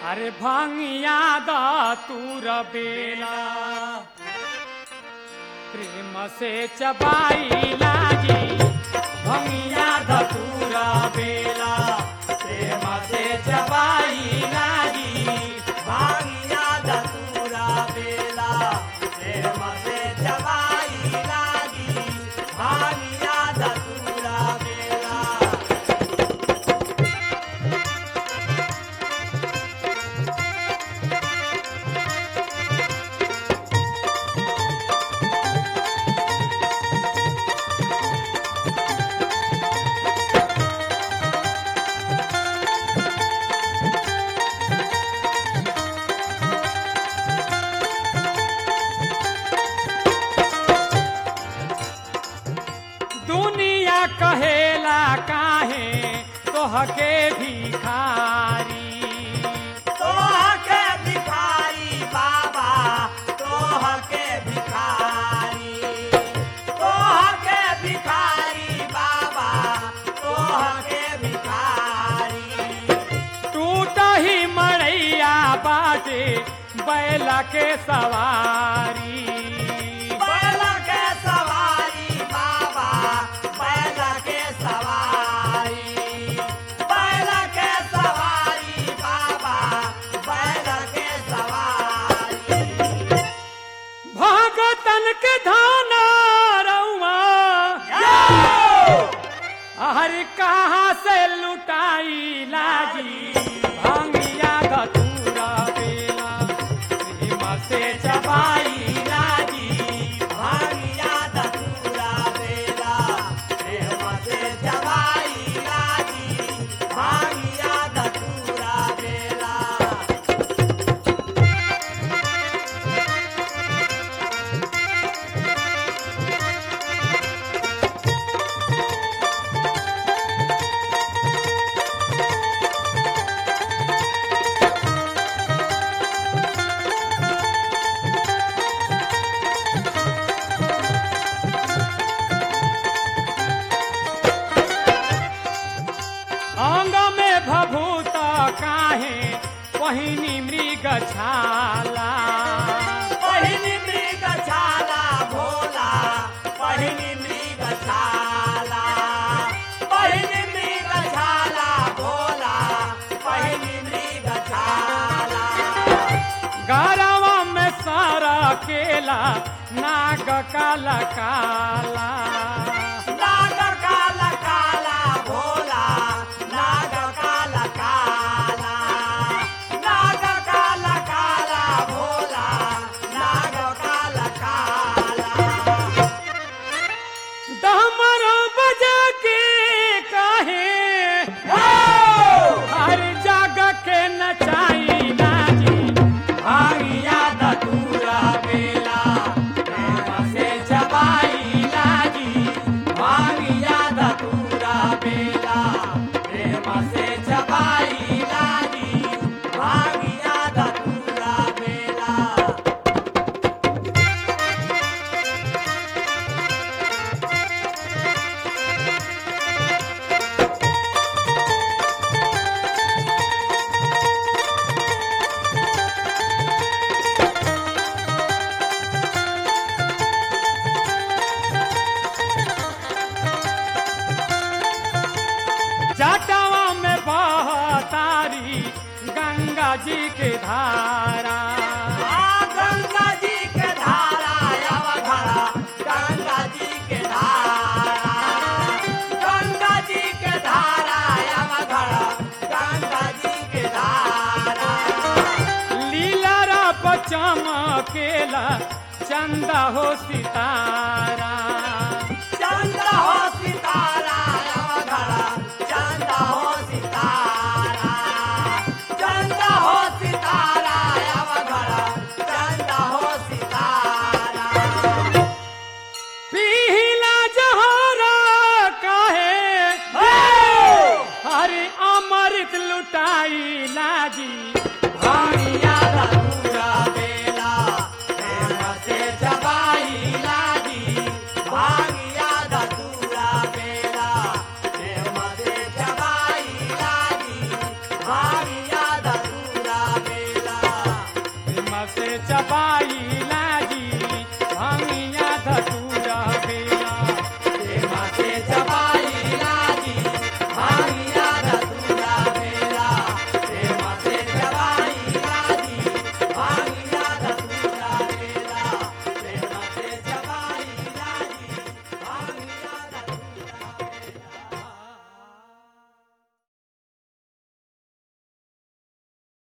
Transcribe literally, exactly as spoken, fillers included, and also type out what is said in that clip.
अरे भांगिया दा तूर बेला प्रेम से चबाई लाजी भंगिया दा तूर बेला प्रेम से चबाई लाजी भांगिया दा तूर बेला प्रेम से चबाई लागी भांगिया दा तूर बेला दुनिया कहेला काहे तोहके भिखारी तोह के भिखारी बाबा तोह के भिखारी तोह के भिखारी बाबा तोह के भिखारी टूट ही मड़ैया बाटे बैला के सवारी बैल के सवारी बाबा बैल के सवारी बैल के सवारी बाबा बैल के सवारी भगतन के धाना रउआ हर कहाँ से लुटाई लाजी भांगिया धतूरा बेला प्रेम से चबाई लाजी भांगिया धतूरा बेला प्रेम से चबाई लागी भांगिया धतूरा बेला अंग में भभूत काहे पहिनी मृग छाला पहिनी मृग छाला भोला पहिनी मृग छाला पहिनी मृग छाला भोला पहिनी मृग छाला गरवा में सारा केला नाग काला काला नाग काला काला भोला नाग काला काला नाग काला काला भोला नाग काला काला डमरू बजा के काहे हर जग के नचाई लाजी भांगिया धतूरा बेला प्रेम से चबाई लाजी भांगिया धतूरा बेला प्रेम से चबाई लाजी भांगिया धतूरा बेला जटावा में बहतारी गंगा जी के धारा आ गंगा जी के धारा अवघड़ा गंगा जी के धारा गंगा जी के धारा अवघड़ा गंगा जी के धारा लीला चमकेला चंदा हो सितारा चंद्र हो सितारा अवघड़ा चंद्र हो सितारा चंद्र हो सितारा अवघड़ा चंद्र हो सितारा पीला जहरा काहे हरि अमृत लुटाई लाजी भांगिया धतूरा बेला प्रेम से चबाई लागी भांगिया धतूरा बेला प्रेम से चबाई लागी भांगिया धतूरा चबाई